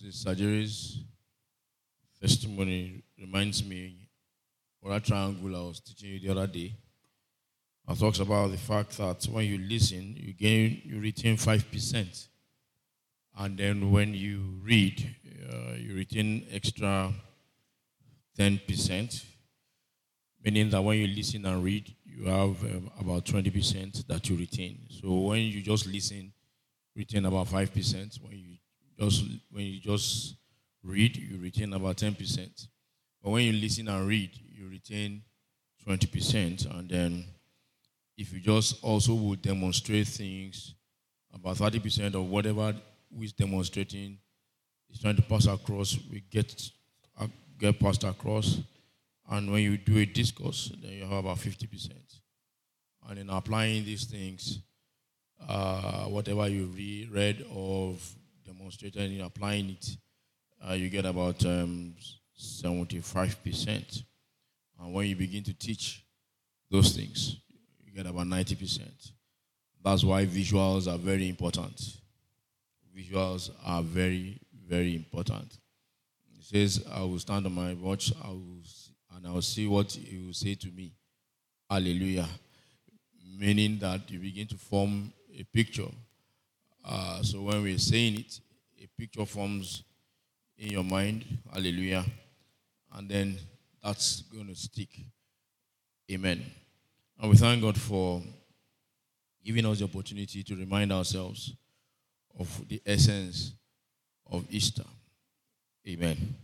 Mrs. Sajiri's testimony reminds me of that triangle I was teaching you the other day. I talks about the fact that when you listen, you retain 5%. And then when you read, you retain extra 10%, meaning that when you listen and read, you have about 20% that you retain. So when you just listen, retain about 5%. When you just read, you retain about 10%. But when you listen and read, you retain 20%. And then if you just also would demonstrate things, about 30% of whatever who is demonstrating is trying to pass across, we get passed across. And when you do a discourse, then you have about 50%. And in applying these things, whatever you read or demonstrated in applying it, you get about 75%. And when you begin to teach those things, you get about 90%. That's why visuals are very important. Visuals are very, very important. It says, I will stand on my watch, I will see what he will say to me. Hallelujah. Meaning that you begin to form a picture. So when we're saying it, a picture forms in your mind. Hallelujah. And then that's going to stick. Amen. And we thank God for giving us the opportunity to remind ourselves of the essence of Easter. Amen.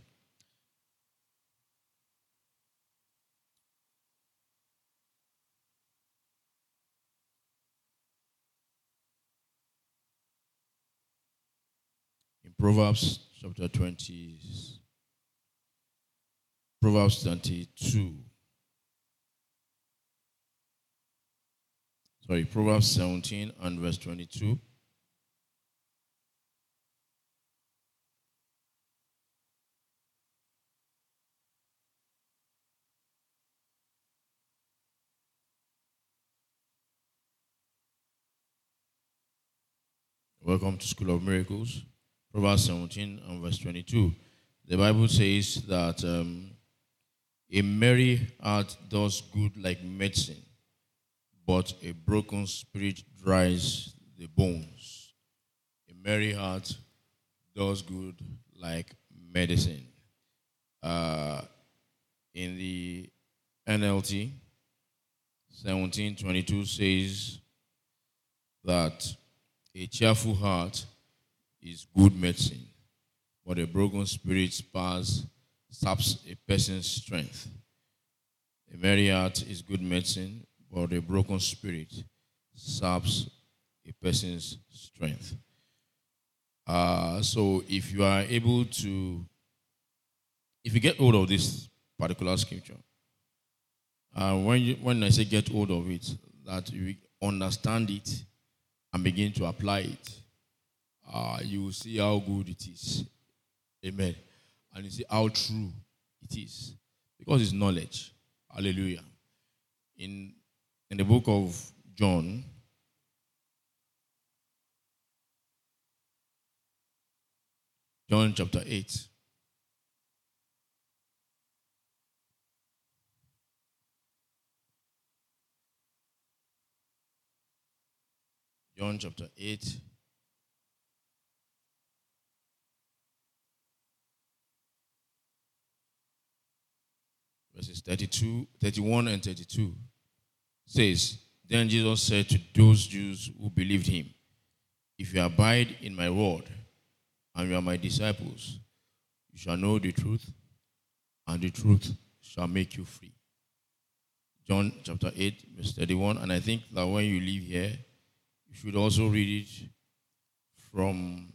In Proverbs 22. Proverbs 17 and verse 22. Welcome to School of Miracles. Proverbs 17 and verse 22. The Bible says that a merry heart does good like medicine, but a broken spirit dries the bones. A merry heart does good like medicine. In the NLT, 17:22 says that a cheerful heart is good medicine, but a broken spirit saps a person's strength. A merry heart is good medicine, but a broken spirit saps a person's strength. So if you are able to, if you get hold of this particular scripture, when I say get hold of it, that you understand it and begin to apply it, you will see how good it is. Amen. And you see how true it is. Because it's knowledge. Hallelujah. In the book of John, John chapter 8. John chapter 8. Verses 31 and 32 says, Then Jesus said to those Jews who believed him, If you abide in my word, and you are my disciples, you shall know the truth, and the truth shall make you free. John chapter 8, verse 31. And I think that when you leave here, you should also read it from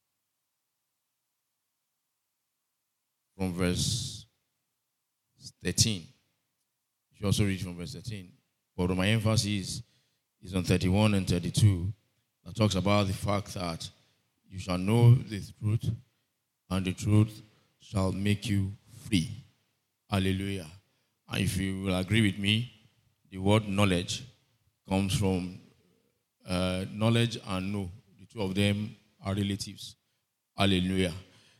verse 13. You should also read from verse 13. But my emphasis is on 31 and 32 that talks about the fact that you shall know the truth, and the truth shall make you free. Hallelujah. And if you will agree with me, the word knowledge comes from knowledge and know. The two of them are relatives. Hallelujah.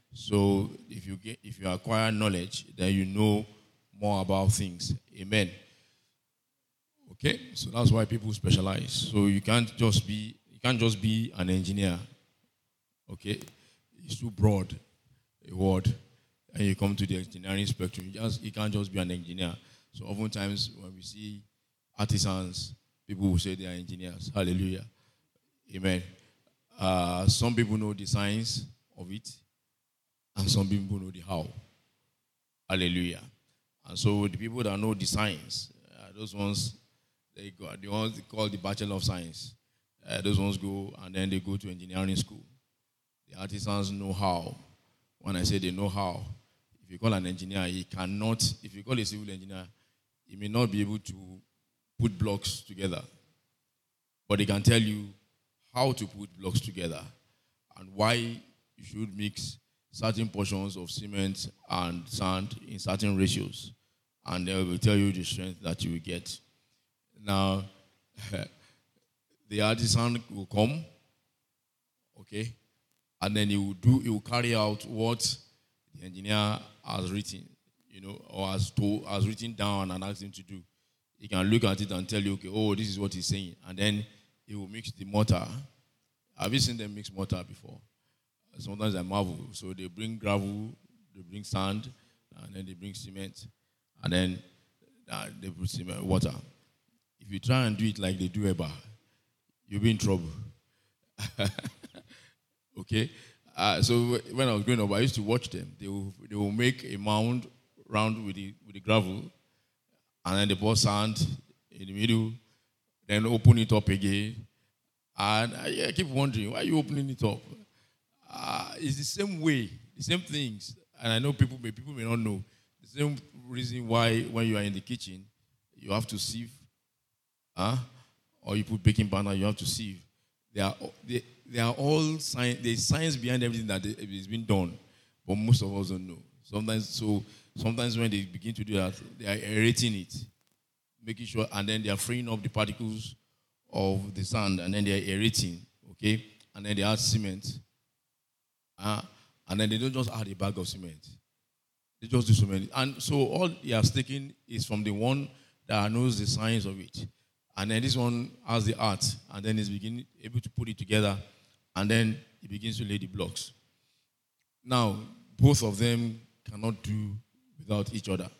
So if you acquire knowledge, then you know more about things. Amen. Okay, so that's why people specialize. So you can't just be an engineer. Okay, it's too broad a word, and you come to the engineering spectrum. You can't just be an engineer. So oftentimes when we see artisans, people will say they are engineers. Hallelujah. Amen. Some people know the science of it, and some people know the how. Hallelujah. And so the people that know the science, those ones, the ones they call the Bachelor of Science. Those ones go and then they go to engineering school. The artisans know how. When I say they know how, if you call an engineer, he cannot, if you call a civil engineer, he may not be able to put blocks together. But he can tell you how to put blocks together and why you should mix certain portions of cement and sand in certain ratios. And they will tell you the strength that you will get. Now, the artisan will come, okay, and then he will carry out what the engineer has written, or has written down and asked him to do. He can look at it and tell you, okay, oh, this is what he's saying, and then he will mix the mortar. Have you seen them mix mortar before? Sometimes I marvel. So they bring gravel, they bring sand, and then they bring cement, and then they put cement, water. If you try and do it like they do Eba, you'll be in trouble. Okay? So when I was growing up, I used to watch them. They will make a mound round with the gravel, and then they pour sand in the middle, then open it up again. And I keep wondering, why are you opening it up? It's the same way, the same things. And I know people may not know. The same reason why when you are in the kitchen, you have to sieve. Or you put baking powder, you have to sieve. They are all science. There's science behind everything that is being done, but most of us don't know. Sometimes when they begin to do that, they are aerating it, making sure, and then they are freeing up the particles of the sand, and then they are aerating, okay? And then they add cement, and then they don't just add a bag of cement. They just do cement. And so all they are taking is from the one that knows the science of it. And then this one has the art, and then is able to put it together, and then he begins to lay the blocks. Now, both of them cannot do without each other.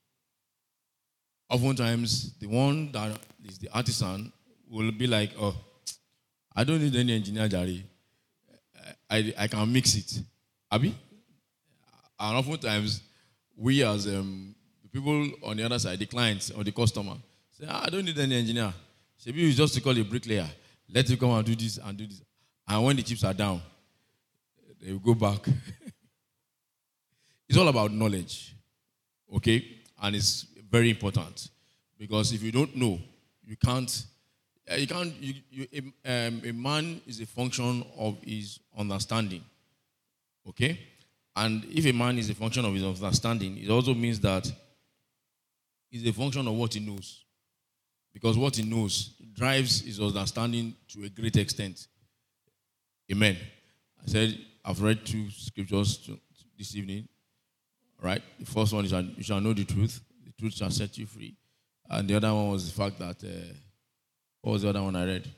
Oftentimes, the one that is the artisan will be like, oh, I don't need any engineer, Jari. I can mix it. Abi? And oftentimes, we as the people on the other side, the clients or the customer, say, I don't need any engineer. Maybe it's just to call a bricklayer. Let him come and do this and do this. And when the chips are down, they will go back. It's all about knowledge, okay? And it's very important because if you don't know, you can't. A man is a function of his understanding, okay? And if a man is a function of his understanding, it also means that he's a function of what he knows. Because what he knows drives his understanding to a great extent. Amen. I said, I've read 2 scriptures this evening. Right? The first one is, you shall know the truth shall set you free. And the other one was the fact that, what was the other one I read?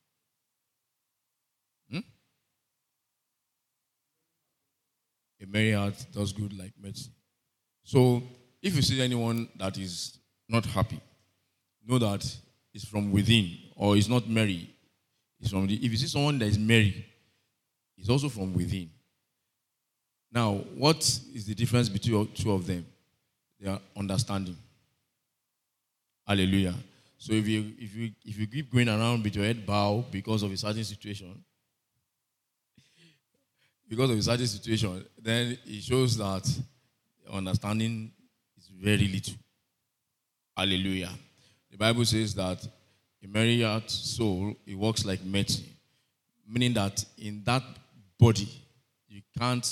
A merry heart does good like medicine. So, if you see anyone that is not happy, know that it's from within, or it's not merry. If you see someone that is merry, it's also from within. Now, what is the difference between 2 of them? Their understanding. Hallelujah. So if you keep going around with your head bowed because of a certain situation, then it shows that your understanding is very little. Hallelujah. The Bible says that a merry heart soul, it works like medicine. Meaning that in that body, you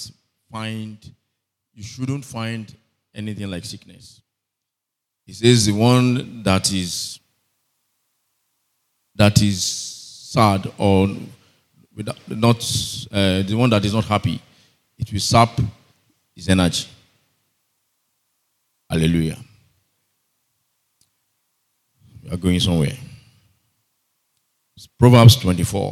shouldn't find anything like sickness. It says the one that is sad or the one that is not happy, it will sap his energy. Hallelujah. We are going somewhere. It's Proverbs 24.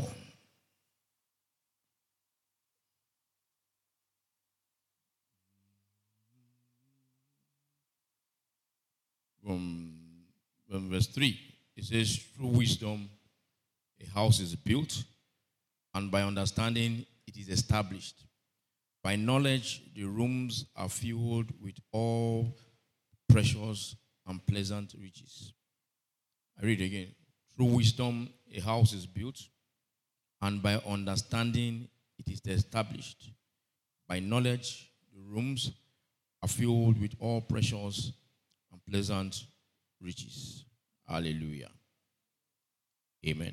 From verse 3, it says, through wisdom a house is built, and by understanding it is established. By knowledge the rooms are filled with all precious and pleasant riches. I read again. Through wisdom a house is built, and by understanding it is established. By knowledge the rooms are filled with all precious and pleasant riches. Hallelujah. Amen.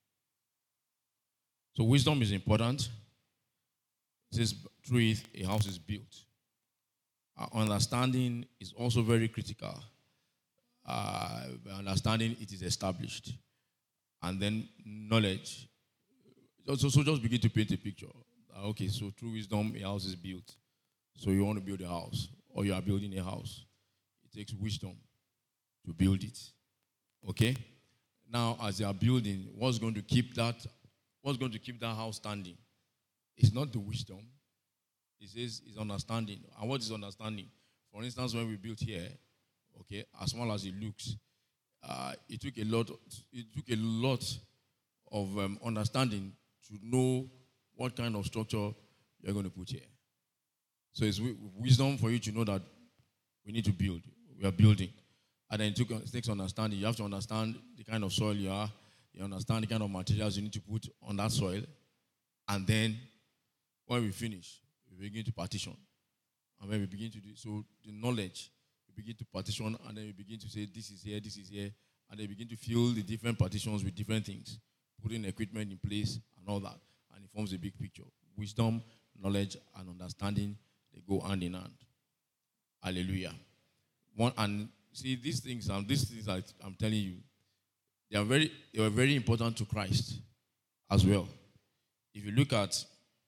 So wisdom is important. It says through it a house is built. Understanding is also very critical. By understanding it is established. And then knowledge. So just begin to paint a picture. Okay, so through wisdom a house is built. So you want to build a house, or you are building a house. It takes wisdom to build it. Okay? Now, as you are building, what's going to keep that house standing? It's not the wisdom. It says it's understanding. And what is understanding? For instance, when we built here, okay, as small as it looks, it took a lot of understanding to know what kind of structure you're going to put here. So it's wisdom for you to know that we need to build. We are building. And then it takes understanding. You have to understand the kind of soil you are. You understand the kind of materials you need to put on that soil. And then when we finish, we begin to partition. And when we begin to do so, the knowledge, we begin to partition, and then we begin to say, this is here, and then we begin to fill the different partitions with different things, putting equipment in place and all that. And it forms a big picture. Wisdom, knowledge, and understanding, they go hand in hand. Hallelujah. And see, these things I'm telling you, they were very important to Christ as well. If you look at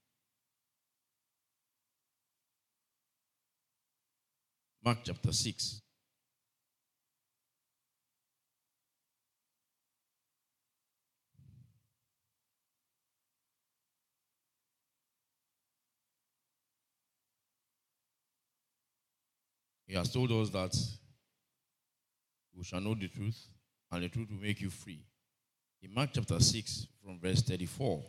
Mark chapter 6. He has told us that we shall know the truth, and the truth will make you free. In Mark chapter 6, from verse 34.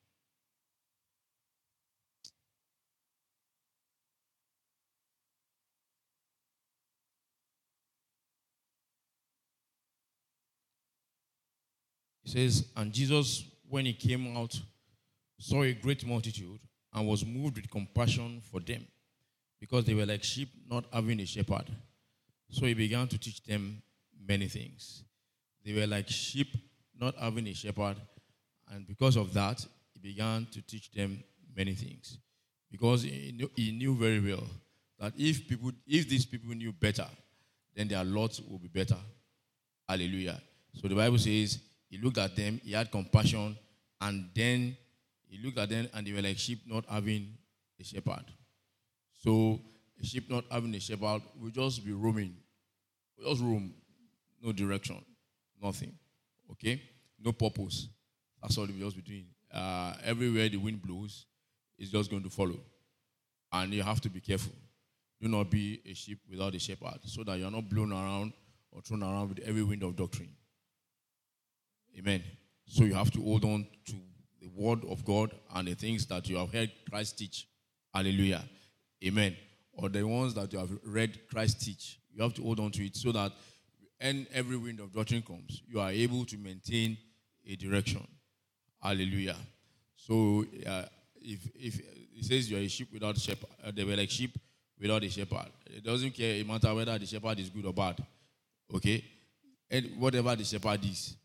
It says, and Jesus, when he came out, saw a great multitude and was moved with compassion for them, because they were like sheep not having a shepherd. So he began to teach them many things. They were like sheep not having a shepherd, and because of that, he began to teach them many things. Because he knew very well that if these people knew better, then their lot will be better. Hallelujah. So the Bible says, he looked at them, he had compassion, and then he looked at them and they were like sheep not having a shepherd. So a sheep not having a shepherd will just be roaming. Will just roam. No direction. Nothing. Okay? No purpose. That's all we will just be doing. Everywhere the wind blows, it's just going to follow. And you have to be careful. Do not be a sheep without a shepherd, so that you are not blown around or thrown around with every wind of doctrine. Amen. So you have to hold on to the word of God and the things that you have heard Christ teach. Hallelujah. Amen. Or the ones that you have read Christ teach. You have to hold on to it so that when every wind of doctrine comes, you are able to maintain a direction. Hallelujah. So if it says you are a sheep without a shepherd, they were like sheep without a shepherd. It doesn't care, it matter whether the shepherd is good or bad. Okay? And whatever the shepherd is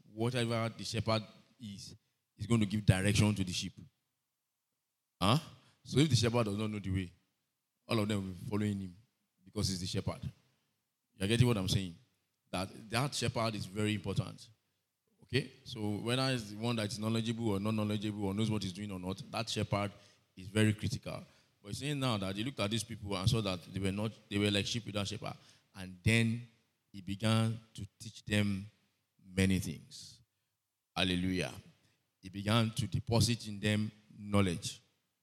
going to give direction to the sheep. Huh? So if the shepherd does not know the way, all of them will be following him because he's the shepherd. You're getting what I'm saying? That shepherd is very important. Okay? So whether it's the one that is knowledgeable or not knowledgeable or knows what he's doing or not, that shepherd is very critical. But he's saying now that he looked at these people and saw that they were like sheep without shepherd. And then he began to teach them many things. Hallelujah. He began to deposit in them knowledge.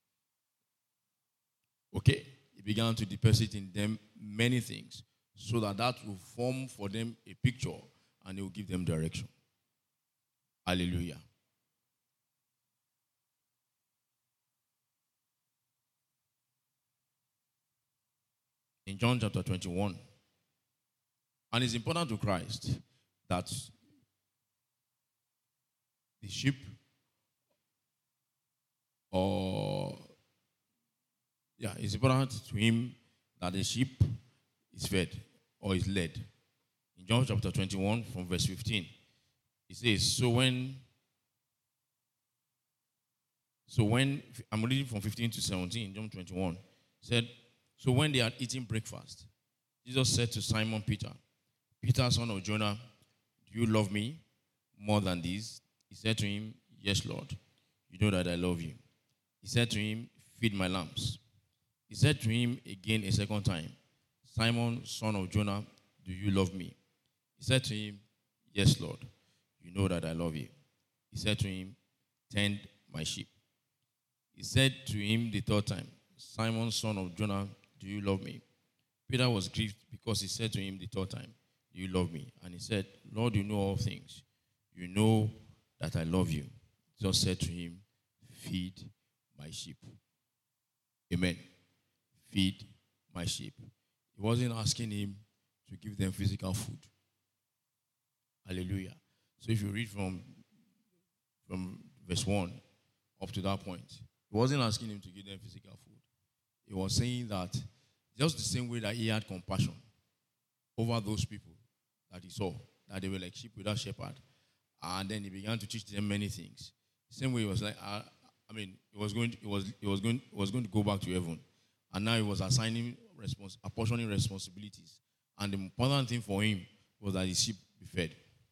Okay? He began to deposit in them many things so that will form for them a picture and it will give them direction. Hallelujah. In John chapter 21, and it's important to Christ that the sheep it's important to him that the sheep is fed or is led. In John chapter 21 from verse 15, it says, so when I'm reading from 15 to 17, John 21, it said, so when they had eaten breakfast, Jesus said to Simon Peter, Peter, son of Jonah, do you love me more than these? He said to him, yes, Lord, you know that I love you. He said to him, feed my lambs. He said to him again a second time, Simon, son of Jonah, do you love me? He said to him, yes, Lord, you know that I love you. He said to him, tend my sheep. He said to him the third time, Simon, son of Jonah, do you love me? Peter was grieved because he said to him the third time, do you love me? And he said, Lord, you know all things. You know that I love you. Jesus said to him, feed my sheep. Amen. Feed my sheep. He wasn't asking him to give them physical food. Hallelujah. So if you read from verse 1 up to that point, he wasn't asking him to give them physical food. He was saying that just the same way that he had compassion over those people that he saw, that they were like sheep without shepherd, and then he began to teach them many things. Same way he was like, he was going to go back to heaven, and now he was apportioning responsibilities. And the important thing for him was that his sheep be fed,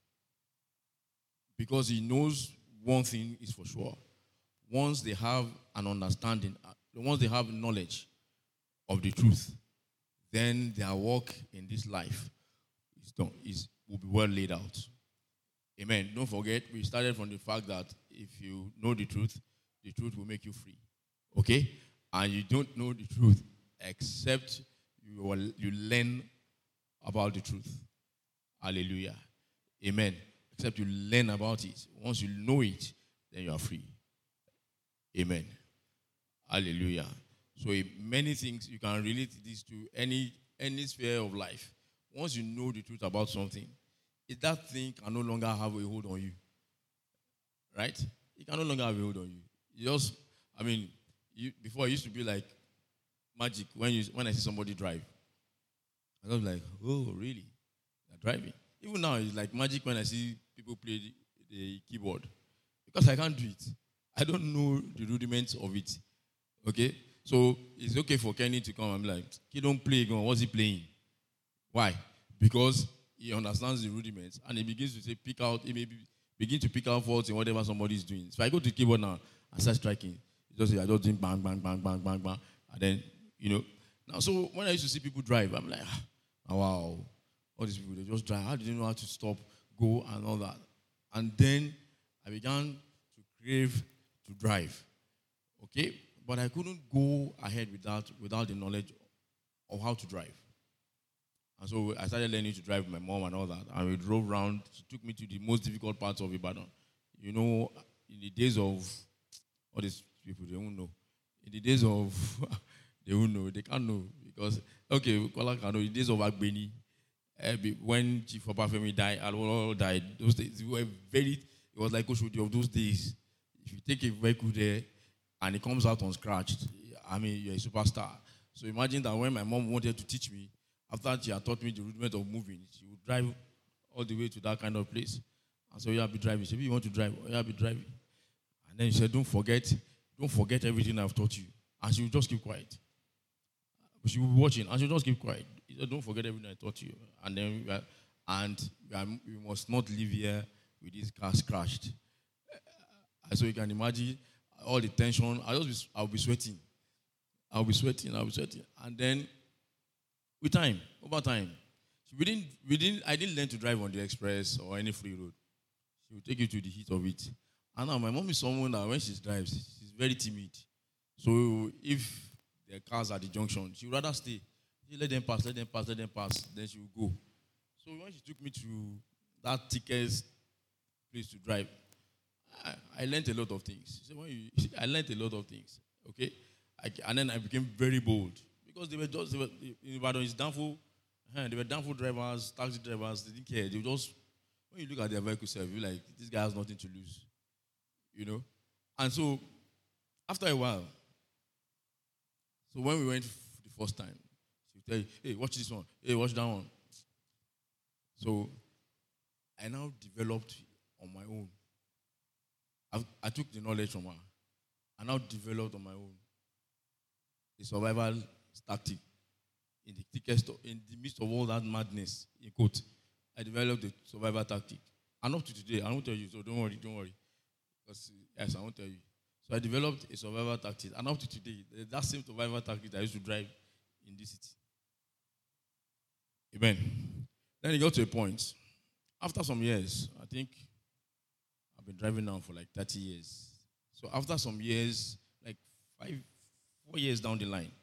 because he knows one thing is for sure: once they have an understanding, once they have knowledge of the truth, then their work in this life will be well laid out. Amen. Don't forget, we started from the fact that if you know the truth will make you free. Okay? And you don't know the truth except you learn about the truth. Hallelujah. Amen. Except you learn about it. Once you know it, then you are free. Amen. Hallelujah. So many things you can relate this to any sphere of life. Once you know the truth about something, that thing can no longer have a hold on you. Right? It can no longer have a hold on you. Before it used to be like magic when I see somebody drive. I was like, oh, really? They're driving. Even now, it's like magic when I see people play the keyboard. Because I can't do it. I don't know the rudiments of it. Okay? So it's okay for Kenny to come and be like, he don't play, what's he playing? Why? Because he understands the rudiments and he begins to begin to pick out faults in whatever somebody is doing. So I go to the keyboard now and start striking. I just doing bang, bang, bang, bang, bang, bang. And then, Now, so when I used to see people drive, I'm like, wow, all these people, they just drive. How do they know how to stop, go, and all that? And then I began to crave to drive. Okay? But I couldn't go ahead without the knowledge of how to drive. And so I started learning to drive with my mom and all that. And we drove around. She took me to the most difficult parts of Ibadan. In the days of, all these people, they won't know. In the days of, they won't know. They can't know. Because, okay, Kola can know. In the days of Agbeni, when Chief Obafemi died, all died, those days, it was like Oshodi of those days. If you take a vehicle there and it comes out unscratched, you're a superstar. So imagine that when my mom wanted to teach me, after she had taught me the rudiment of moving, she would drive all the way to that kind of place. And so you'll be driving. She said, you want to drive? You'll be driving. And then she said, don't forget everything I've taught you. And she would just keep quiet. But she would be watching, and she would just keep quiet. She said, don't forget everything I taught you. And then we must not live here with this car crashed. So you can imagine all the tension. I'll be sweating. I'll be sweating. And then, with time, over time, I didn't learn to drive on the express or any free road. She will take you to the heat of it. And now my mom is someone that when she drives, she's very timid. So if there are cars at the junction, she would rather stay. She let them pass. Then she will go. So when she took me to that thickest place to drive, I learned a lot of things. So I learned a lot of things. Okay, and then I became very bold because they were in Ibadan. It's downfall. They were downfall drivers, taxi drivers. They didn't care. They just when you look at their vehicle self, you're like, this guy has nothing to lose, you know. And so after a while, so when we went the first time, she would tell you, hey, watch this one. Hey, watch that one. So I now developed on my own. I took the knowledge from her. I now developed on my own a survival tactic in the midst of all that madness, in quote. I developed a survival tactic. And up to today, I won't tell you, so don't worry. Because, yes, I won't tell you. So I developed a survival tactic. And up to today, that same survival tactic I used to drive in this city. Amen. Then it got to a point. After some years, I think I've been driving now for like 30 years. So after some years, like 4 years down the line,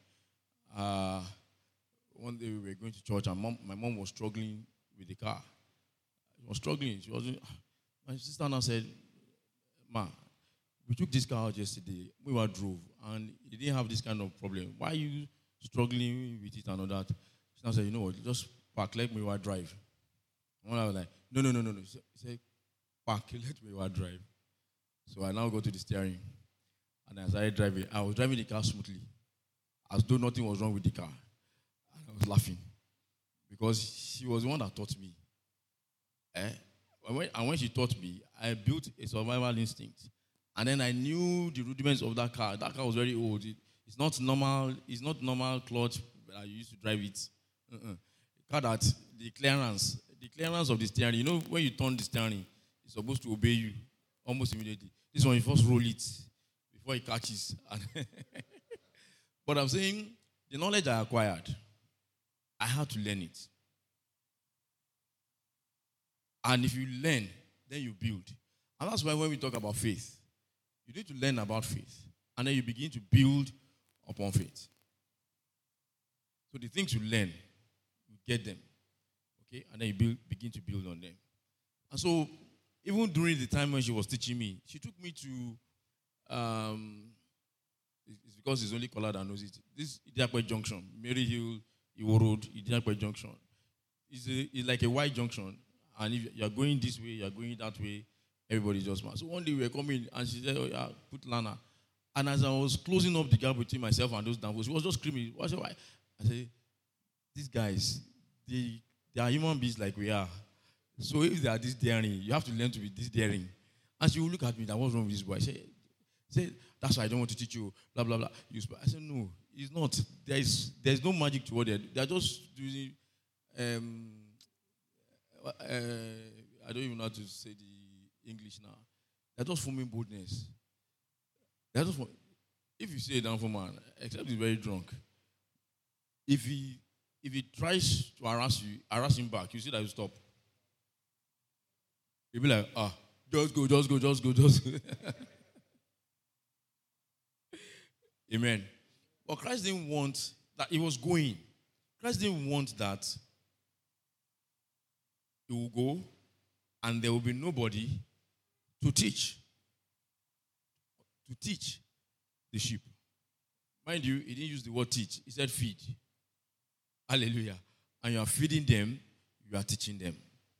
one day we were going to church and my mom was struggling with the car. She was struggling. She wasn't. My sister now said, "Ma, we took this car out yesterday. We were drove and it didn't have this kind of problem. Why are you struggling with it and all that?" She now said, "You know what? Just park, let me drive." And I was like, No. She said, "Park, let me drive." So I now go to the steering and I started driving. I was driving the car smoothly, as though nothing was wrong with the car. And I was laughing because she was the one that taught me. And when she taught me, I built a survival instinct. And then I knew the rudiments of that car. That car was very old. It's not normal clutch that you used to drive it. Car that the clearance of the steering. You know, when you turn the steering, it's supposed to obey you almost immediately. This one, you first roll it before it catches. But I'm saying, the knowledge I acquired, I had to learn it. And if you learn, then you build. And that's why when we talk about faith, you need to learn about faith. And then you begin to build upon faith. So the things you learn, you get them. Okay? And then you begin to build on them. And so, even during the time when she was teaching me, she took me to, it's because it's only Kola that knows it. This Idiakwe Junction, Mary Hill, Iwo Road, Idiakwe Junction. It's like a wide junction. And if you're going this way, you're going that way, everybody's just mad. So one day we were coming, and she said, "Oh yeah, put Lana." And as I was closing up the gap between myself and those downforce, she was just screaming. Why? I said, "These guys, they are human beings like we are. So if they are this daring, you have to learn to be this daring." And she would look at me, "That what's wrong with this boy?" I said, "That's why I don't want to teach you, blah, blah, blah." I said, "No, it's not. There's no magic to what they're just doing, I don't even know how to say the English now. They're just forming boldness. If you see a downfall man, except he's very drunk, if he tries to harass him back, you see that he'll stop. He'll be like, just go. Amen. But Christ didn't want that he was going. Christ didn't want that he will go and there will be nobody to teach the sheep. Mind you, he didn't use the word teach. He said feed. Hallelujah. And you are feeding them, you are teaching them.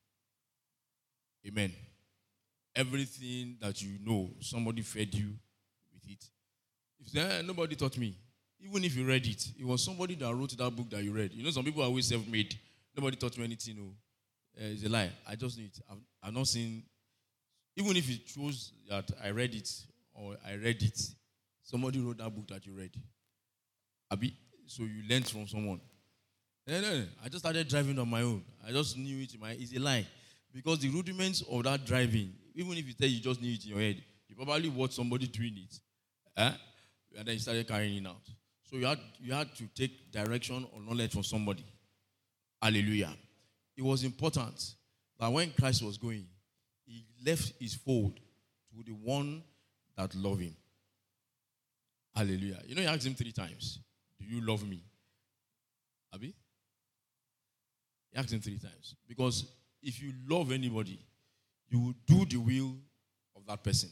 Amen. Everything that you know, somebody fed you with it. If you say, nobody taught me, even if you read it, it was somebody that wrote that book that you read. You know, some people are always self-made. Nobody taught me anything. No. It's a lie. I just knew it. I've not seen, even if it shows that I read it or I read it, somebody wrote that book that you read. So you learned from someone. And then I just started driving on my own. I just knew it. It's a lie. Because the rudiments of that driving, even if you say you just knew it in your head, you probably watched somebody doing it. And then you started carrying it out. So you had to take direction or knowledge from somebody. Hallelujah. It was important that when Christ was going, he left his fold to the one that loved him. Hallelujah. You know, he asked him 3 times, do you love me? Abi? He asked him 3 times. Because if you love anybody, you will do the will of that person.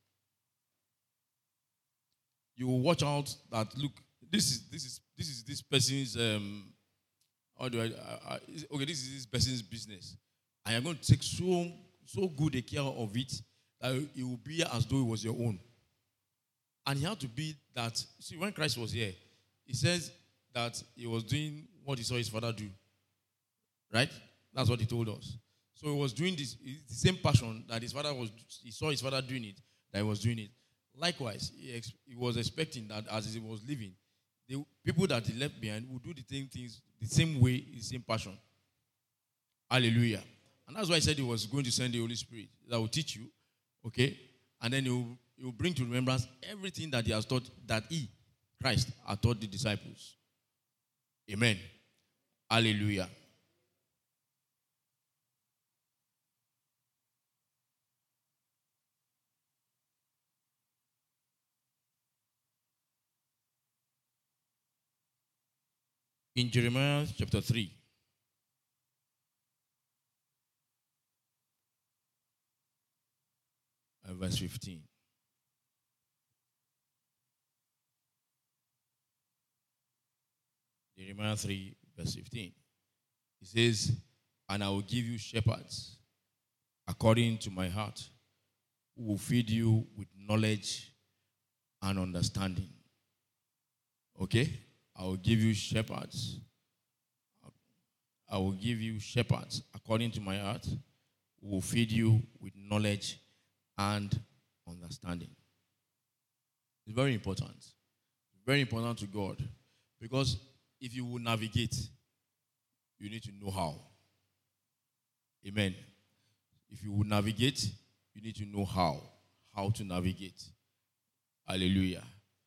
You will watch out that, look, this is this person's how do okay, this is this person's business. And you're going to take so good a care of it that it will be as though it was your own. And he had to be that. See, when Christ was here, he says that he was doing what he saw his father do. Right? That's what he told us. So he was doing this, the same passion that he saw his father doing it, that he was doing it. Likewise, he was expecting that as he was living, the people that he left behind would do the same things, the same way, the same passion. Hallelujah. And that's why he said he was going to send the Holy Spirit that will teach you, okay? And then he will bring to remembrance everything that he has taught, that he, Christ, had taught the disciples. Amen. Hallelujah. In Jeremiah chapter 3, verse 15. Jeremiah 3, verse 15. It says, and I will give you shepherds according to my heart, who will feed you with knowledge and understanding. Okay? I will give you shepherds. I will give you shepherds according to my heart, who will feed you with knowledge and understanding. It's very important. Very important to God. Because if you will navigate, you need to know how. Amen. If you will navigate, you need to know how to navigate. Hallelujah.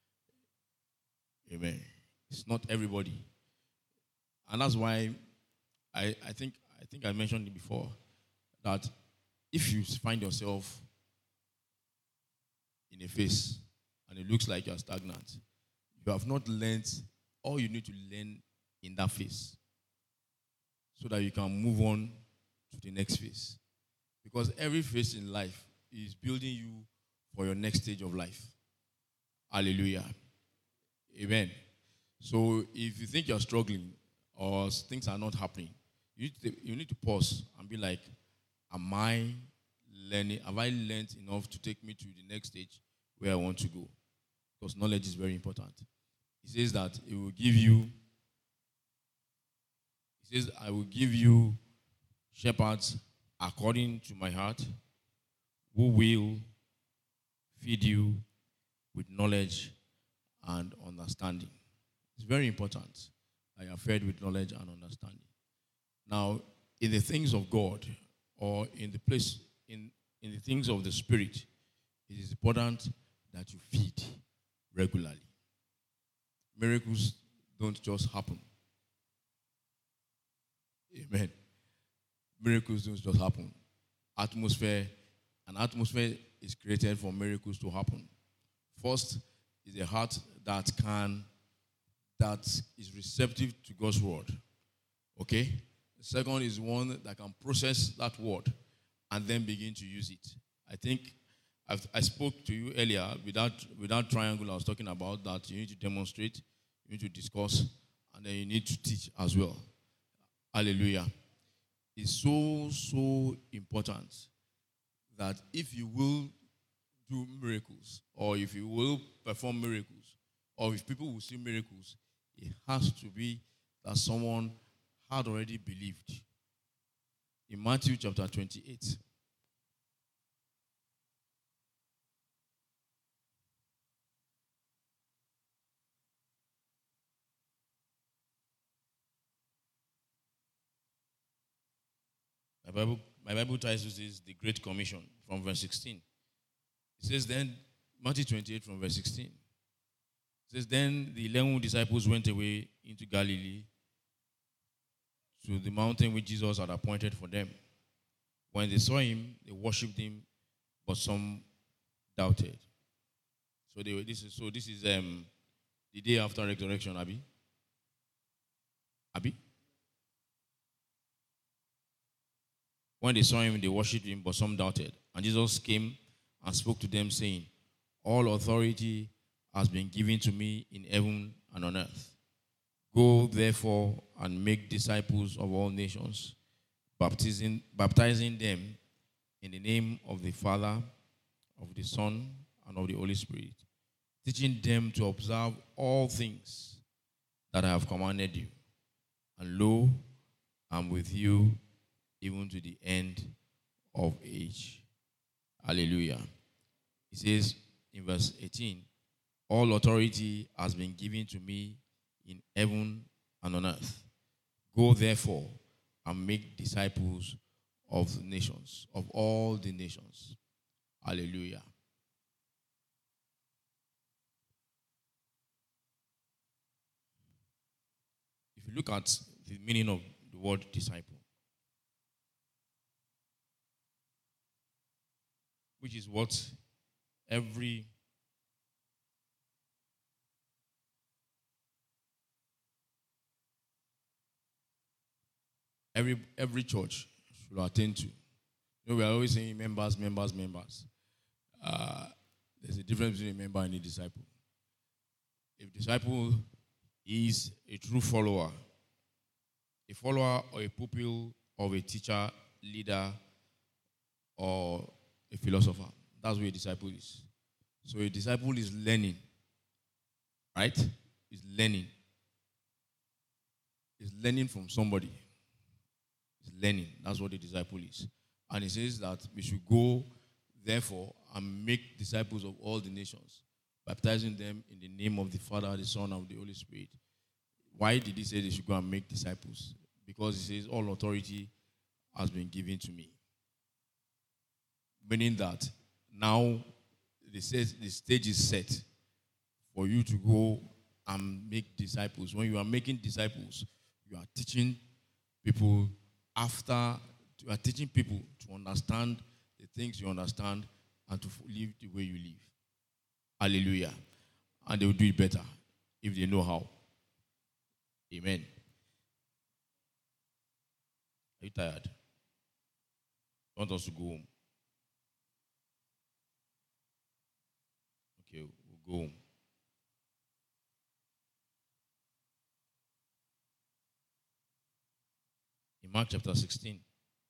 Amen. It's not everybody. And that's why I think I mentioned it before, that if you find yourself in a phase and it looks like you're stagnant, you have not learned all you need to learn in that phase so that you can move on to the next phase. Because every phase in life is building you for your next stage of life. Hallelujah. Amen. So if you think you're struggling or things are not happening, you need to pause and be like, am I learning? Have I learned enough to take me to the next stage where I want to go? Because knowledge is very important. He says that it will give you, he says, I will give you shepherds according to my heart, who will feed you with knowledge and understanding. It's very important that you are fed with knowledge and understanding. Now, in the things of God, or in the place, in the things of the Spirit, it is important that you feed regularly. Miracles don't just happen. Amen. Miracles don't just happen. An atmosphere is created for miracles to happen. First is a heart that is receptive to God's word. Okay? The second is one that can process that word and then begin to use it. I think I spoke to you earlier with that triangle I was talking about, that you need to demonstrate, you need to discuss, and then you need to teach as well. Hallelujah. It's so important that if you will do miracles, or if you will perform miracles, or if people will see miracles, it has to be that someone had already believed. In Matthew chapter 28, my Bible title says the Great Commission from verse 16. It says then, Matthew 28 from verse 16. It It says, then the 11 disciples went away into Galilee to the mountain which Jesus had appointed for them. When they saw him, they worshipped him, but some doubted. This is the day after resurrection, Abi. Abi? When they saw him, they worshipped him, but some doubted. And Jesus came and spoke to them, saying, all authority has been given to me in heaven and on earth. Go, therefore, and make disciples of all nations, baptizing them in the name of the Father, of the Son, and of the Holy Spirit, teaching them to observe all things that I have commanded you. And lo, I'm with you even to the end of age. Hallelujah. He says in verse 18, all authority has been given to me in heaven and on earth. Go therefore and make disciples of the nations, of all the nations. Hallelujah. If you look at the meaning of the word disciple, which is what every church should attend to. You know, we are always saying members. There's a difference between a member and a disciple. If disciple is a true follower, a follower or a pupil of a teacher, leader, or a philosopher, that's what a disciple is. So a disciple is learning, right? Is learning. Is learning from somebody. Is learning. That's what a disciple is. And it says that we should go, therefore, and make disciples of all the nations, baptizing them in the name of the Father, the Son, and the Holy Spirit. Why did he say they should go and make disciples? Because he says, all authority has been given to me. Meaning that now the stage is set for you to go and make disciples. When you are making disciples, you are teaching people you are teaching people to understand the things you understand and to live the way you live. Hallelujah. And they will do it better if they know how. Amen. Are you tired? You want us to go home? Okay, we'll go home. In Mark chapter 16,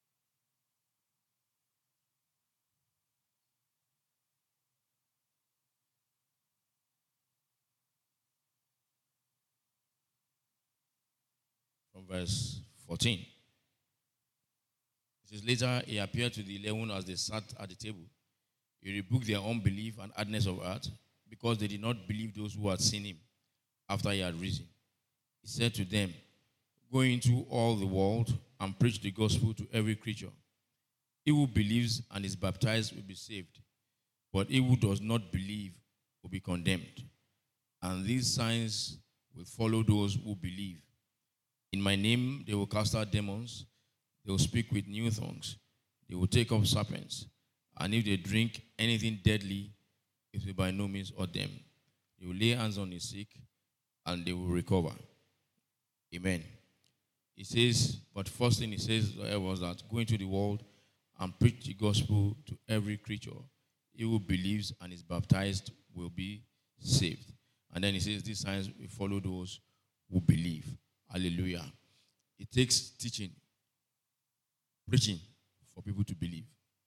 from verse 14, it says, later he appeared to the 11 as they sat at the table. He rebuked their unbelief and hardness of heart, because they did not believe those who had seen him after he had risen. He said to them, go into all the world and preach the gospel to every creature. He who believes and is baptized will be saved, but he who does not believe will be condemned. And these signs will follow those who believe. In my name they will cast out demons, they will speak with new tongues, they will take up serpents, and if they drink anything deadly, it will by no means hurt them. They will lay hands on the sick, and they will recover. Amen. He says, but first thing he says was that go into the world and preach the gospel to every creature. He who believes and is baptized will be saved. And then he says, these signs will follow those who believe. Hallelujah. It takes teaching, preaching for people to believe.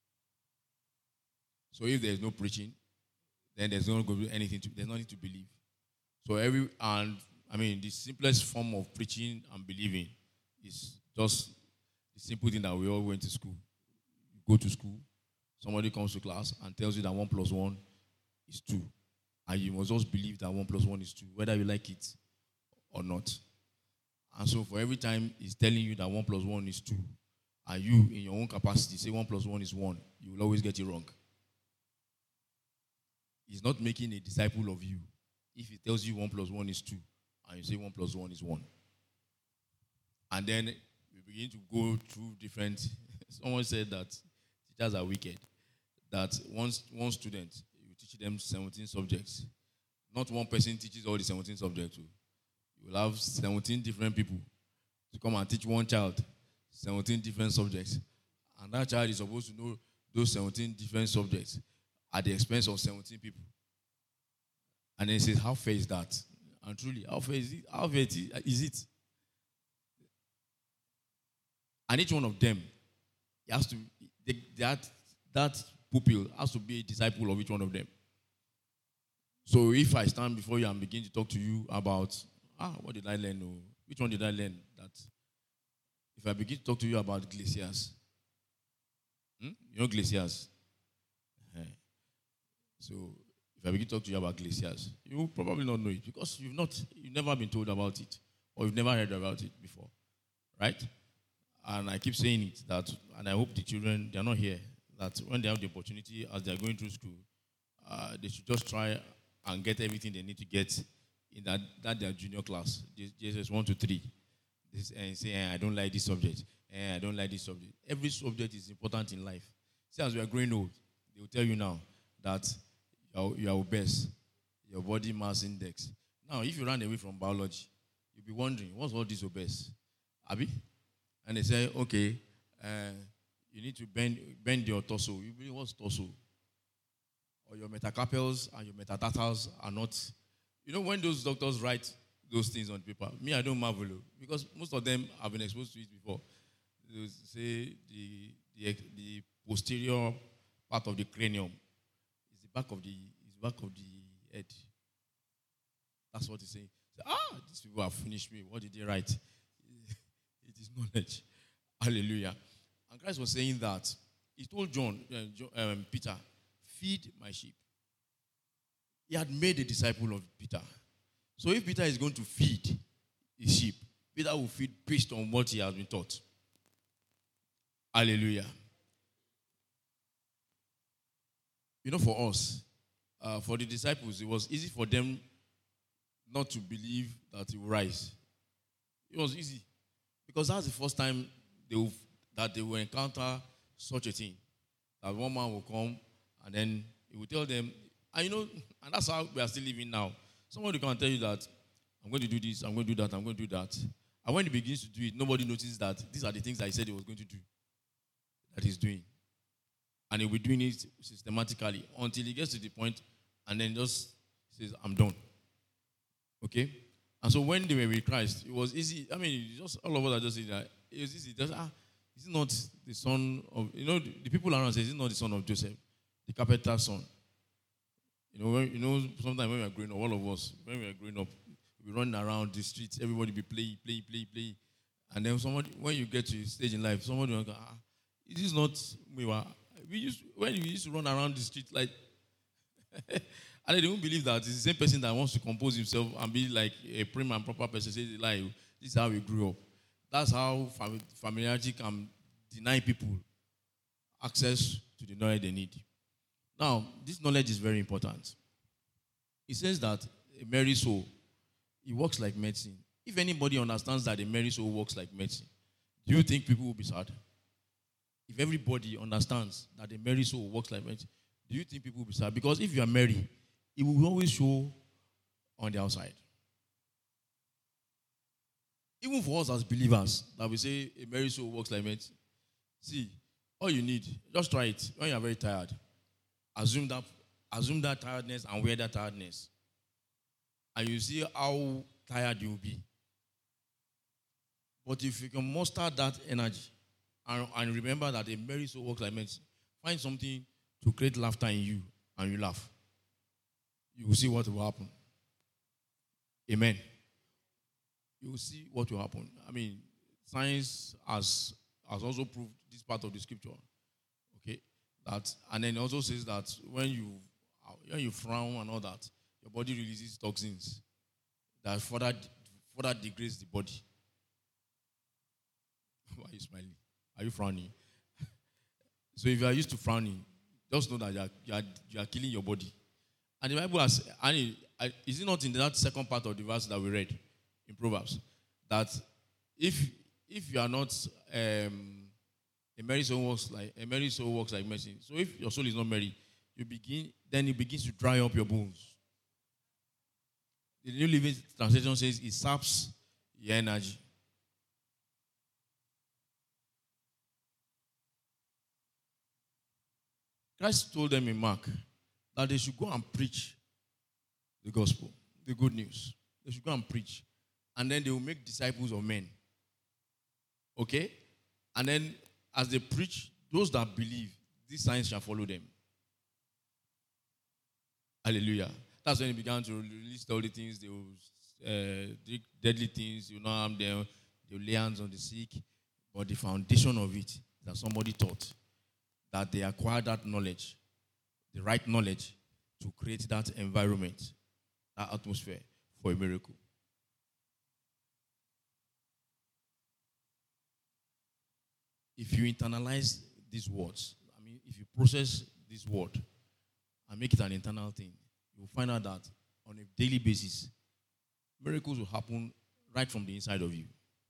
So if there's no preaching, then there's not going to be anything. There's nothing to believe. So the simplest form of preaching and believing is just the simple thing that we all went to school. You go to school, somebody comes to class and tells you that 1 + 1 is 2. And you must just believe that 1 + 1 is 2, whether you like it or not. And so for every time he's telling you that 1 + 1 is 2, and you, in your own capacity, say 1 + 1 is 1, you will always get it wrong. He's not making a disciple of you. if it tells you 1 plus 1 is 2, and you say 1 plus 1 is 1. And then we begin to go through different. Someone said that teachers are wicked. That one student, you teach them 17 subjects. Not one person teaches all the 17 subjects. You will have 17 different people to come and teach one child 17 different subjects. And that child is supposed to know those 17 different subjects at the expense of 17 people. And then he says, how fair is that? And truly, how fair is it? How fair is it? And each one of them, he has to, that pupil has to be a disciple of each one of them. So if I stand before you and begin to talk to you about, what did I learn? Or which one did I learn? That if I begin to talk to you about glaciers, you know glaciers? So if I begin to talk to you about glaciers, you will probably not know it because you've never been told about it or you've never heard about it before, right? And I keep saying it that, and I hope the children, they are not here, that when they have the opportunity as they are going through school, they should just try and get everything they need to get in that their junior class, JSS 1 to 3. And say, I don't like this subject. I don't like this subject. Every subject is important in life. See, as we are growing old, they will tell you now that you are obese, your body mass index. Now, if you run away from biology, you'll be wondering, what's all this obese? Abi? And they say, okay, you need to bend your torso. You believe what's torso? Or your metacarpals and your metatarsals are not. You know, when those doctors write those things on paper, me, I don't marvel because most of them have been exposed to it before. They say the posterior part of the cranium is the back of the head. That's what they say. These people have finished me. What did they write? It is knowledge. Hallelujah. And Christ was saying that he told Peter, feed my sheep. He had made a disciple of Peter. So if Peter is going to feed his sheep, Peter will feed based on what he has been taught. Hallelujah. You know, for us, for the disciples, it was easy for them not to believe that he will rise. It was easy. Because that's the first time they will encounter such a thing. That one man will come and then he will tell them, and that's how we are still living now. Somebody can tell you that, I'm going to do this, I'm going to do that, I'm going to do that. And when he begins to do it, nobody notices that these are the things that he said he was going to do, that he's doing. And he'll be doing it systematically until he gets to the point and then just says, I'm done. Okay? And so when they were with Christ, it was easy. I mean, just all of us are just saying that. It was easy. Just, is it not the son of, the people around say, is it not the son of Joseph, the carpenter's son? Sometimes when we are growing up, all of us, when we are growing up, we run around the streets, everybody be playing. And then when you get to a stage in life, somebody will go, it is not when we used to run around the street like, and they don't believe that it's the same person that wants to compose himself and be like a prim and proper person. Say, like, this is how we grew up. That's how familiarity can deny people access to the knowledge they need. Now, this knowledge is very important. It says that a merry soul, it works like medicine. If anybody understands that a merry soul works like medicine, do you think people will be sad? If everybody understands that a merry soul works like medicine, do you think people will be sad? Because if you are merry, it will always show on the outside. Even for us as believers, that we say a merry soul works like medicine. See, all you need, just try it. When you are very tired, assume that tiredness and wear that tiredness. And you see how tired you will be. But if you can muster that energy and remember that a merry soul works like medicine, find something to create laughter in you and you laugh. You will see what will happen. Amen. You will see what will happen. I mean, science has also proved this part of the scripture. Okay? And then it also says that when you frown and all that, your body releases toxins that further degrades the body. Why are you smiling? Are you frowning? So if you are used to frowning, just know that you are killing your body. And the Bible has, I is it not in that second part of the verse that we read in Proverbs that if you are not a merry soul works like medicine. So if your soul is not merry, then it begins to dry up your bones. The New Living Translation says it saps your energy. Christ told them in Mark that they should go and preach the gospel, the good news. They should go and preach. And then they will make disciples of men. Okay? And then as they preach, those that believe, these signs shall follow them. Hallelujah. That's when he began to release all the things. They will drink deadly things. You will not harm them. They will lay hands on the sick. But the foundation of it, that somebody taught, that they acquired that knowledge, the right knowledge, to create that environment, that atmosphere for a miracle. If you internalize these words, if you process this word and make it an internal thing, you'll find out that on a daily basis, miracles will happen right from the inside of you.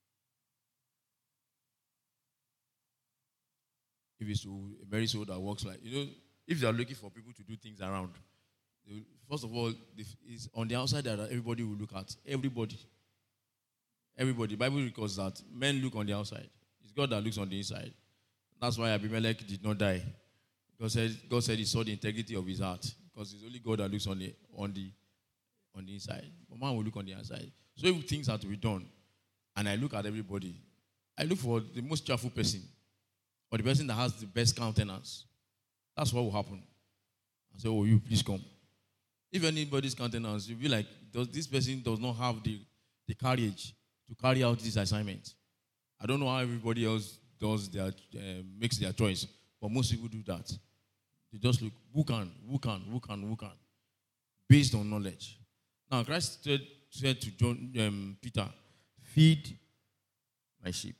If it's a merry soul that works like, if they are looking for people to do things around, first of all, it's on the outside that everybody will look at. Everybody. The Bible records that men look on the outside. It's God that looks on the inside. That's why Abimelech did not die. God said he saw the integrity of his heart. Because it's only God that looks on the inside. But man will look on the outside. So if things are to be done, and I look at everybody, I look for the most cheerful person, or the person that has the best countenance. That's what will happen. I say, oh, you please come. If anybody's countenance, you'll be like, this person does not have the courage to carry out this assignment. I don't know how everybody else makes their choice, but most people do that. They just look, who can, based on knowledge. Now, Christ said to Peter, feed my sheep.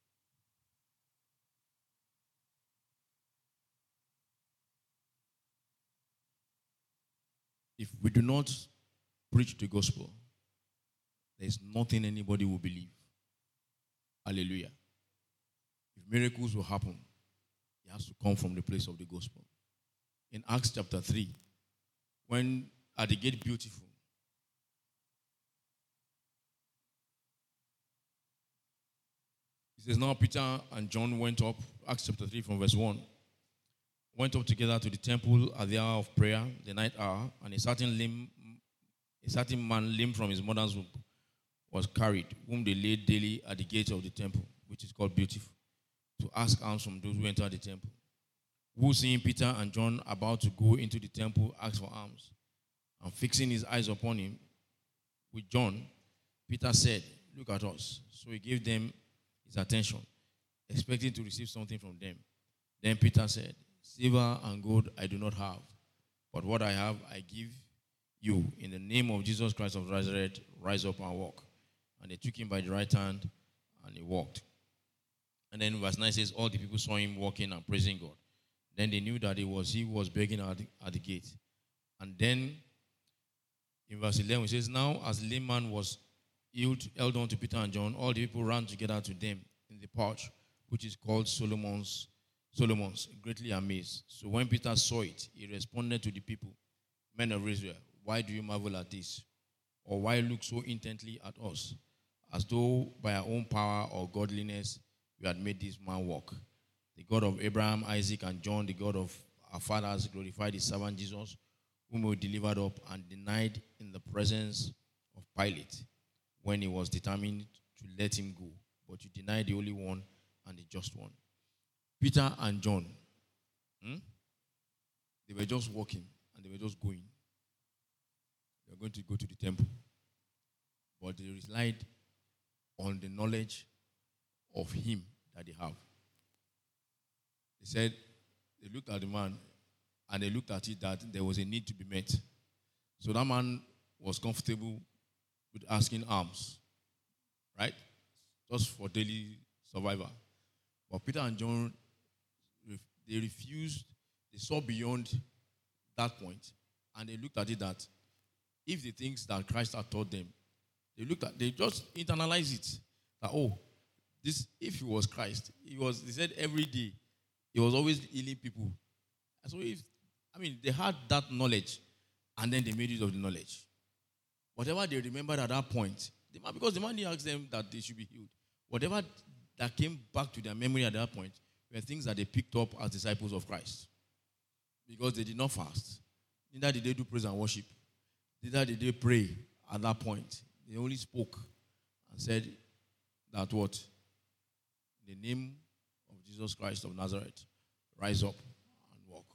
If we do not preach the gospel, there is nothing anybody will believe. Hallelujah. If miracles will happen, it has to come from the place of the gospel. In Acts chapter 3, when at the gate beautiful, it says, now Peter and John went up, Acts chapter 3 from verse 1, went up together to the temple at the hour of prayer, the night hour, and a certain man lame from his mother's womb was carried, whom they laid daily at the gate of the temple, which is called Beautiful, to ask alms from those who entered the temple. Who, seeing Peter and John about to go into the temple, asked for alms. And fixing his eyes upon him with John, Peter said, look at us. So he gave them his attention, expecting to receive something from them. Then Peter said, silver and gold I do not have, but what I have I give you. In the name of Jesus Christ of Nazareth, rise up and walk. And they took him by the right hand, and he walked. And then verse 9 says, all the people saw him walking and praising God. Then they knew that it was he who was begging at the gate. And then in verse 11 it says, now as the lame man was held on to Peter and John, all the people ran together to them in the porch, which is called Solomon's, greatly amazed. So when Peter saw it, he responded to the people, men of Israel, why do you marvel at this? Or why look so intently at us, as though by our own power or godliness we had made this man walk? The God of Abraham, Isaac, and John, the God of our fathers, glorified his servant Jesus, whom he delivered up and denied in the presence of Pilate, when he was determined to let him go. But you denied the Holy One and the Just One. Peter and John, they were just walking and they were just going. They were going to go to the temple. But they relied on the knowledge of him that they have. They said, they looked at the man and they looked at it that there was a need to be met. So that man was comfortable with asking alms, right? Just for daily survival. But Peter and John, they refused. They saw beyond that point, and they looked at it that if the things that Christ had taught them, they just internalize it. That, oh, this, if he was Christ, they said every day, he was always healing people. And so they had that knowledge, and then they made use of the knowledge. Whatever they remembered at that point, because the man didn't ask them that they should be healed. Whatever that came back to their memory at that point were things that they picked up as disciples of Christ. Because they did not fast. Neither did they do praise and worship. Neither did they pray at that point. They only spoke and said that what? In the name of Jesus Christ of Nazareth, rise up and walk.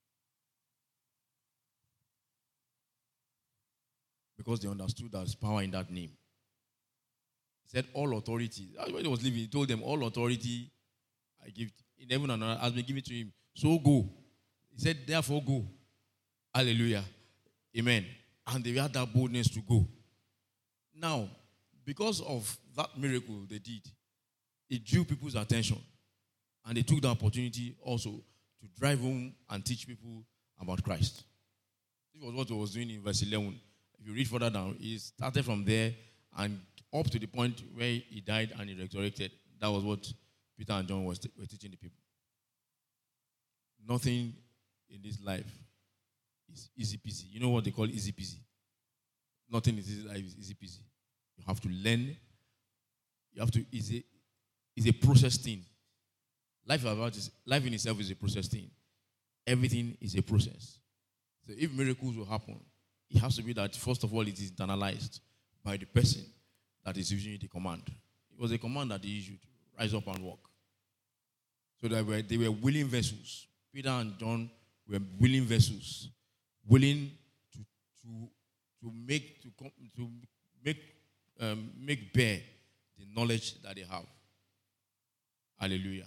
Because they understood there's power in that name. He said, all authority. That's when he was leaving. He told them, all authority I give in heaven and earth has been given to him. So go. He said, therefore go. Hallelujah. Amen. And they had that boldness to go. Now, because of that miracle they did, it drew people's attention. And they took the opportunity also to drive home and teach people about Christ. This was what he was doing in verse 11. If you read further down, he started from there and up to the point where he died and he resurrected. That was what Peter and John were teaching the people. Nothing in this life is easy peasy. You know what they call easy peasy? Nothing in this life is easy peasy. You have to learn. It's a process thing. Life in itself is a process thing. Everything is a process. So if miracles will happen, it has to be that, first of all, it is internalized by the person that is using the command. It was a command that he issued, rise up and walk. So they were willing vessels. Peter and John were willing vessels, willing to make bare the knowledge that they have. Hallelujah.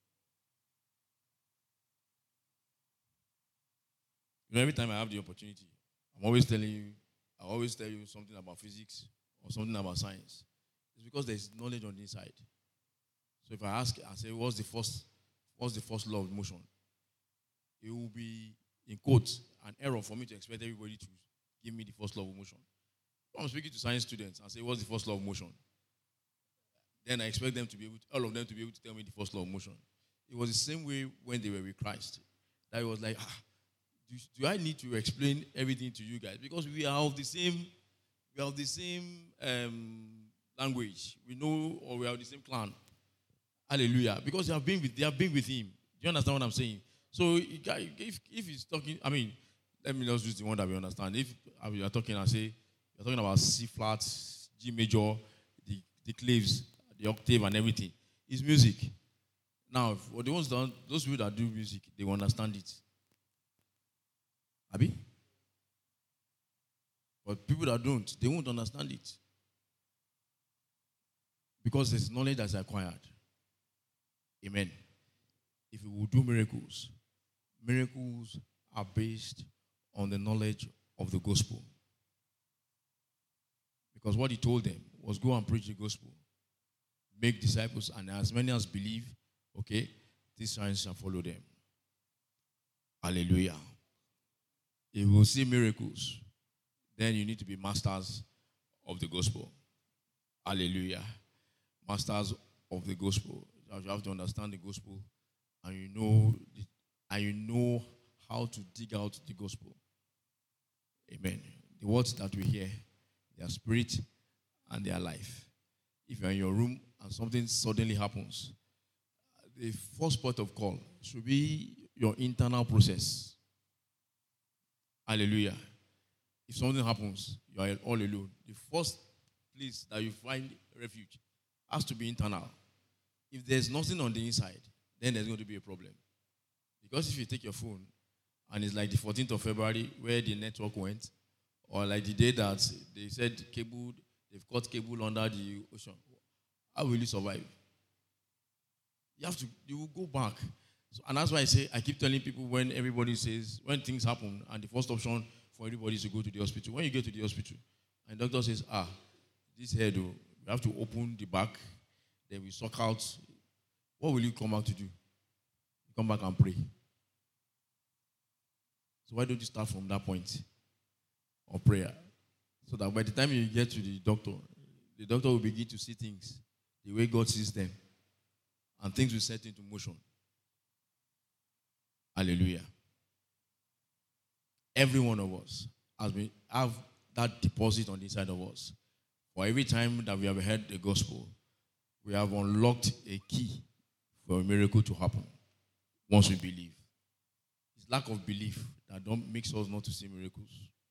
You know, every time I have the opportunity, I always tell you something about physics or something about science. It's because there's knowledge on the inside. So if I ask and say, what's the first law of motion? It will be, in quotes, an error for me to expect everybody to give me the first law of motion. If I'm speaking to science students and say, what's the first law of motion? Then I expect them to be all of them to be able to tell me the first law of motion. It was the same way when they were with Christ. That it was like, do I need to explain everything to you guys? Because we are of the same language. We know, or we are of the same clan. Hallelujah. Because they have been with him. Do you understand what I'm saying? So if he's talking, let me just use the one that we understand. If you are talking and say, you're talking about C flat, G major, the claves, the octave and everything, it's music. Now, for those people that do music, they will understand it. Abi? But people that don't, they won't understand it. Because there's knowledge that's acquired. Amen. If we will do miracles, miracles are based on the knowledge of the gospel. Because what he told them was go and preach the gospel. Make disciples, and as many as believe, okay, these signs shall follow them. Hallelujah. If we will see miracles, then you need to be masters of the gospel. Hallelujah. Masters of the gospel. You have to understand the gospel, and you know how to dig out the gospel. Amen. The words that we hear, they are spirit and they are life. If you're in your room and something suddenly happens, the first point of call should be your internal process. Hallelujah. If something happens, you are all alone. The first place that you find refuge has to be internal. If there's nothing on the inside, then there's going to be a problem. Because if you take your phone and it's like the 14th of February where the network went, or like the day that they said they've cut cable under the ocean, how will you survive? You will go back. So, and that's why I keep telling people when things happen, and the first option for everybody is to go to the hospital. When you get to the hospital, and the doctor says, this head, we have to open the back, then we suck out. What will you come out to do? You come back and pray. So why don't you start from that point of prayer? So that by the time you get to the doctor will begin to see things the way God sees them. And things will set into motion. Hallelujah. Every one of us have that deposit on the inside of us. For every time that we have heard the gospel, we have unlocked a key for a miracle to happen once we believe. It's lack of belief that don't makes us not to see miracles.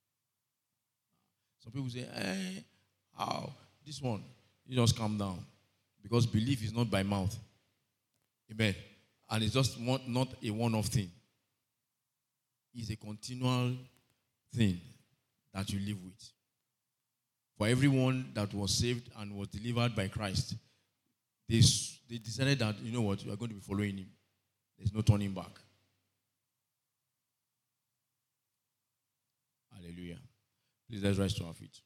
Some people say, how? This one, you just calm down. Because belief is not by mouth. Amen. And it's just not a one-off thing. It's a continual thing that you live with. For everyone that was saved and was delivered by Christ, they decided that, you know what, we are going to be following him. There's no turning back. Hallelujah. Please let's rise to our feet.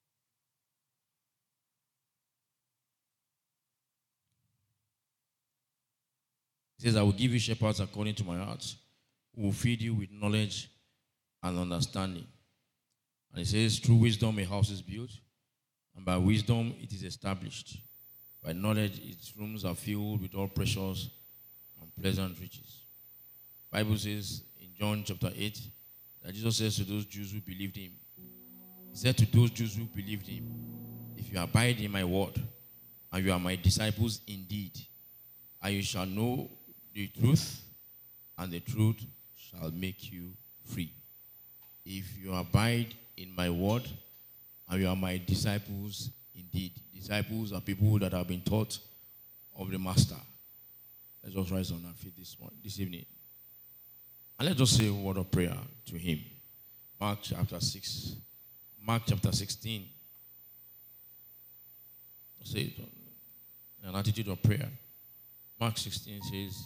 It says, I will give you shepherds according to my heart, who will feed you with knowledge and understanding. And it says, through wisdom a house is built, and by wisdom it is established. By knowledge its rooms are filled with all precious and pleasant riches. The Bible says in John chapter 8 that Jesus says to those Jews who believed him, he said to those Jews who believed him, if you abide in my word, and you are my disciples indeed, and you shall know the truth, and the truth shall make you free. If you abide in my word, and you are my disciples indeed. Disciples are people that have been taught of the master. Let's just rise on our feet this evening. And let's just say a word of prayer to him. Mark chapter 6. Mark chapter 16. Let's say it in an attitude of prayer. Mark 16 says,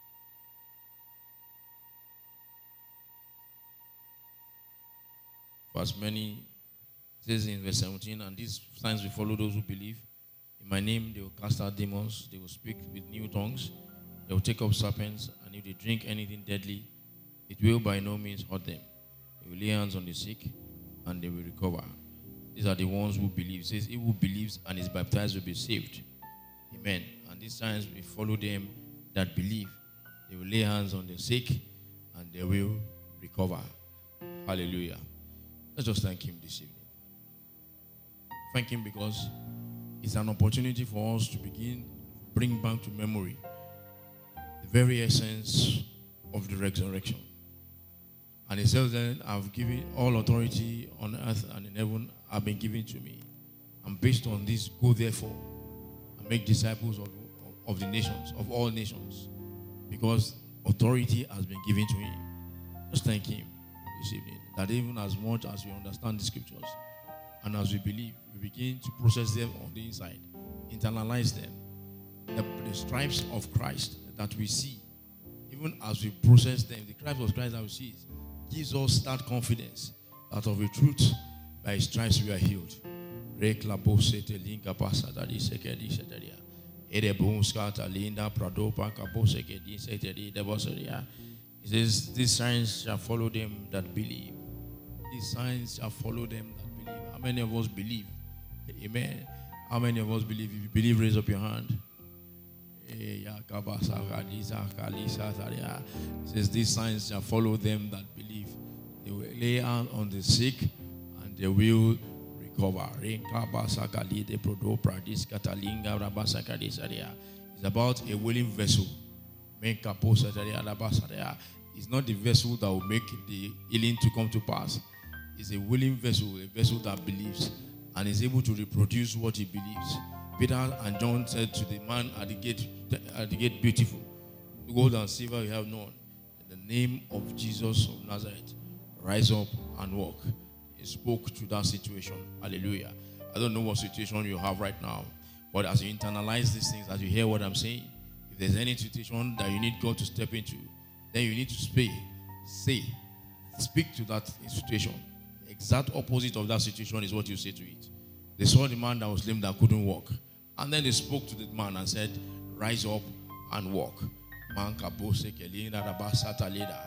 for as many, it says in verse 17, and these signs will follow those who believe. In my name they will cast out demons, they will speak with new tongues, they will take up serpents, and if they drink anything deadly, it will by no means hurt them. They will lay hands on the sick, and they will recover. These are the ones who believe. It says, he who believes and is baptized will be saved. Amen. And these signs will follow them that believe. They will lay hands on the sick, and they will recover. Hallelujah. Let's just thank him this evening. Thank him because it's an opportunity for us to begin to bring back to memory the very essence of the resurrection. And he says that I've given all authority on earth and in heaven have been given to me. And based on this, go therefore and make disciples of the nations, of all nations, because authority has been given to him. Just thank him this evening that even as much as we understand the scriptures and as we believe, we begin to process them on the inside, internalize them. The stripes of Christ that we see, even as we process them, the stripes of Christ that we see gives us that confidence that of the truth, by his stripes we are healed. He says, these signs shall follow them that believe. These signs shall follow them that believe. How many of us believe? Amen. How many of us believe? If you believe, raise up your hand. It says, these signs shall follow them that believe. They will lay hands on the sick and they will recover. It's about a willing vessel. It's not the vessel that will make the healing to come to pass. It's a willing vessel, a vessel that believes and is able to reproduce what he believes. Peter and John said to the man at the gate, beautiful, gold and silver you have none. In the name of Jesus of Nazareth, rise up and walk. He spoke to that situation. Hallelujah. I don't know what situation you have right now, but as you internalize these things, as you hear what I'm saying, if there's any situation that you need God to step into, then you need to speak to that situation. The exact opposite of that situation is what you say to it. They saw the man that was lame that couldn't walk. And then they spoke to the man and said, rise up and walk.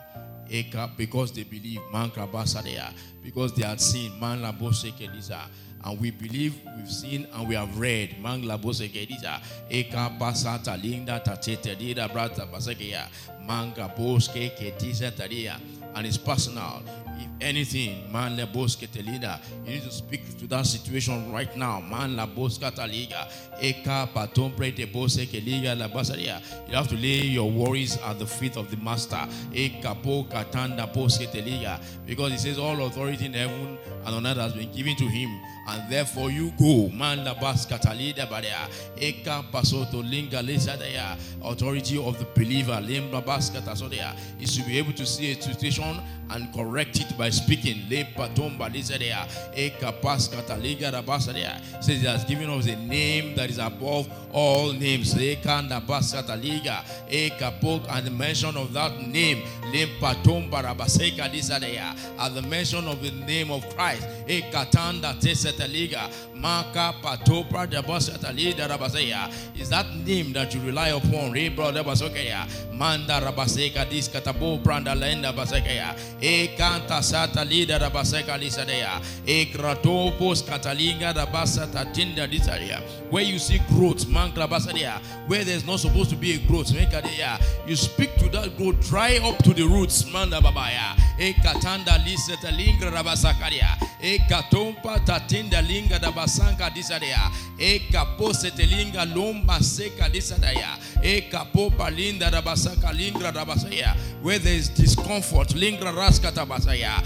Because they believe, man krabasadea, because they had seen, man labosekelisa. And we believe, we've seen, and we have read. Man labosekelisa, eka basata linda tatete dida brata basekeya, man gaboske ketisa tadia, and it's personal. If anything, man laboske telida, you need to speak to that situation right now. Man laboska taliga, eka paton prete bose keliga labasaria. You have to lay your worries at the feet of the master. Eka po katanda bose teliga, because he says all authority in heaven and on earth has been given to him, and therefore you go. Man labas katalida badia, eka pasoto linga lesadaya. Authority of the believer, limba baskata sodea, is to be able to see a situation and correct it by speaking. Le patomba lisadea, eka paskata liga rabasadea. Says he has given us a name that is above all names. Eka nabaskata liga, eka pok, and the mention of that name, lim patomba rabaseka lisadea, at the mention of the name of Christ, eka tanda teseta liga, maka patopra rabasata liga rabasea, is that name that you rely upon. Re brother basokeya, manda rabaseka diskatabo branda lenda basekeya, ekanta sata lida rabaseka lisadea, ekratopos katalinga rabasata tinda lisadea. Where you see growth, man klabasadea, where there's not supposed to be a growth, you speak to that growth, dry up to the roots, manda babaya, ekatanda liseta linga rabasakaria, ekatompa tatinda linga rabasanka disadea, ekaposete linga lomba seka disadea, ekapopa linda rabasaka linga rabasaya. Where there is discomfort, linga raskata basaya,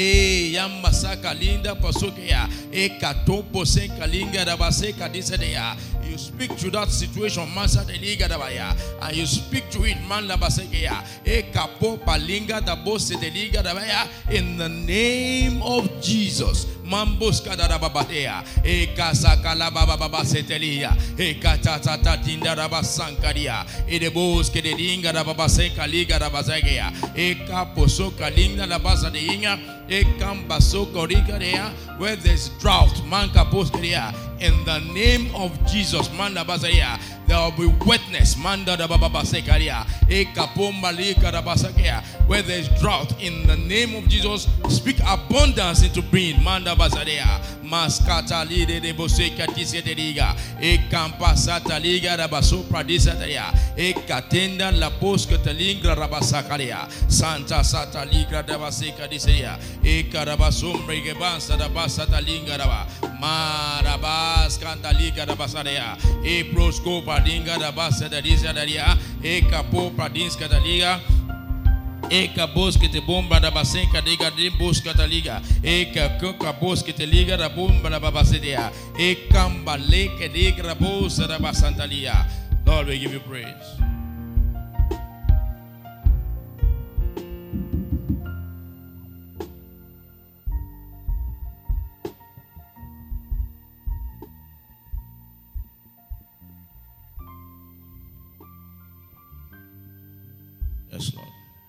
yamasaka linda pasokeya, ekatopo senka linga rabaseka disadea. You speak to that situation, Masa de Liga Dabaya, and you speak to it, Man Labasekeya, Ekapo Palinga da Bose de Liga Dabaya, in the name of Jesus. Mamboska da Babadea, Ekasakala Baba Setelia, Ekatata Tinda Rabasankaria, Edeboske de Linga da Babaseka Liga da Bazagia, Ekaposoka Linga da Basa de Inga, Ekambasoko Riga, where there's drought, Manka Poskeria, in the name of Jesus, Manda Bazaya, there will be wetness, Manda da Baba Sekaria, Ekapomba Lika da Basakia, where there's drought, in the name of Jesus, speak abundance into being, Manda Bazadea, Maskata Lide de Boseka Tiseteliga, Ekampasata Liga da Basopra Disataria, Ekatenda La Posca Telingra Rabasakaria, Santa Sata Liga da Baseka Diseria, Ekarabasumbre Gebansa da Basata Linga Raba, Marabas Cantaliga da Basarea, Proscopa Dinga da Basa da Disadaria, Ekapo Pradinska da Liga, Eka bosque te bomba da basenka diga dimbos cataliga, Eka coca bosque te liga da bomba da babasedea, Eka mbaleke digra bosa da basantalia. Lord, we give you praise. Yes, Lord.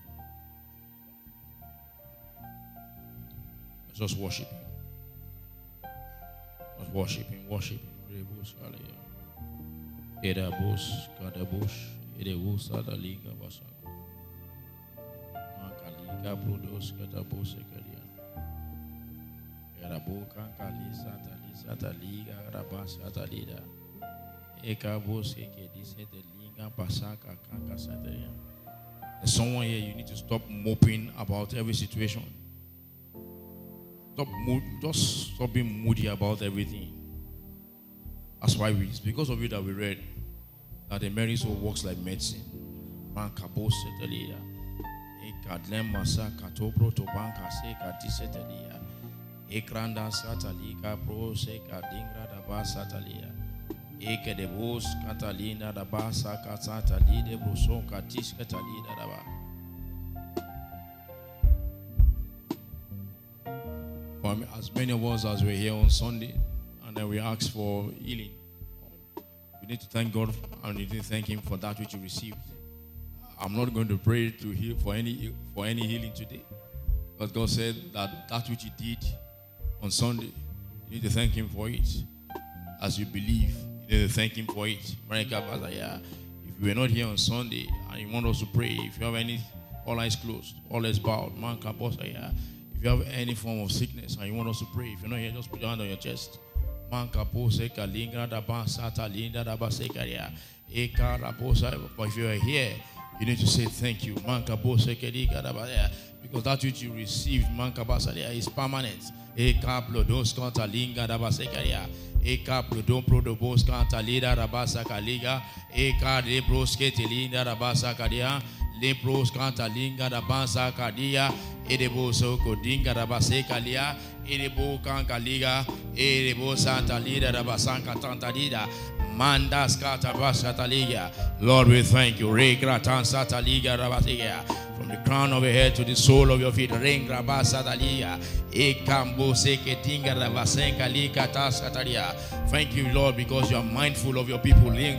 Let's just worship Him. Let's worship Him. Worship Him. Rebus Alia. Edabus Kadabush. Edebus Adaliga Basaka. Makaliga Brudos Katabus Ekaria. Erabuka Kalisa Talisata Liga Rabas Atalida. Ekabus Ekedisete Liga Pasaka Kanka Sataria. There's someone here, you need to stop moping about every situation. Just stop being moody about everything. That's why it's because of it that we read that the Mary soul works like medicine. Man kabos setelia. Ekadlem masa katopro to banka seka disetelia. Ekranda satalika pro seka dingra da ba satalia. Eke de bos catalina da basa katata lide broson katis catalina da ba. For as many of us as we're here on Sunday, and then we ask for healing, we need to thank God and we need to thank Him for that which you received. I'm not going to pray to heal for any healing today, but God said that which He did on Sunday, you need to thank Him for it. As you believe, you need to thank Him for it. If you were not here on Sunday and you want us to pray, if you have any All eyes closed. All eyes bowed. If you have any form of sickness and you want us to pray, if you're not here, just put your hand on your chest. But if you are here, you need to say thank you. Because that which you received is permanent. Eka plodos kanta linga da basekaria. Eka plodon prodobos kanta lida da basakaliga. Eka lebros ketelinda da basakadia. Lebros kanta linga da basakadia. Edebo soko dinga da basekalia. Edebo kanka liga. Edebo santa lida da basanka tanta lida. Mandas kata basataliga. Lord, we thank you. Regratan sataliga da basega. From the crown of your head to the sole of your feet. Thank you, Lord, because you are mindful of your people. The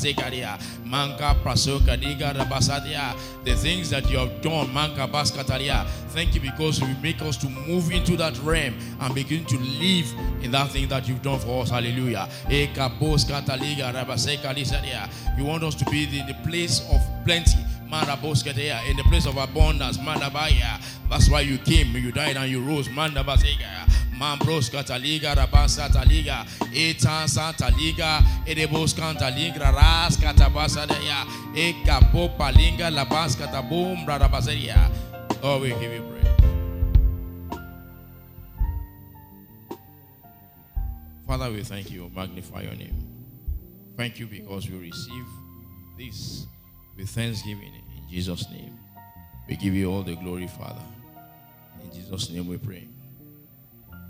things that you have done. Thank you because you make us to move into that realm and begin to live in that thing that you've done for us. Hallelujah. You want us to be in the place of plenty. In the place of abundance. That's why you came, you died and you rose. Mambros Cataliga, Rabasa Taliga, Etan Santa Liga, Edebos Cantaliga, Ras Catabasadea, Eka Popa Linga, Labas Catabum, Bradabaseria. Oh, we give you praise. Father, we thank you, magnify your name. Thank you because we receive this with thanksgiving in Jesus' name. We give you all the glory, Father. In Jesus' name we pray.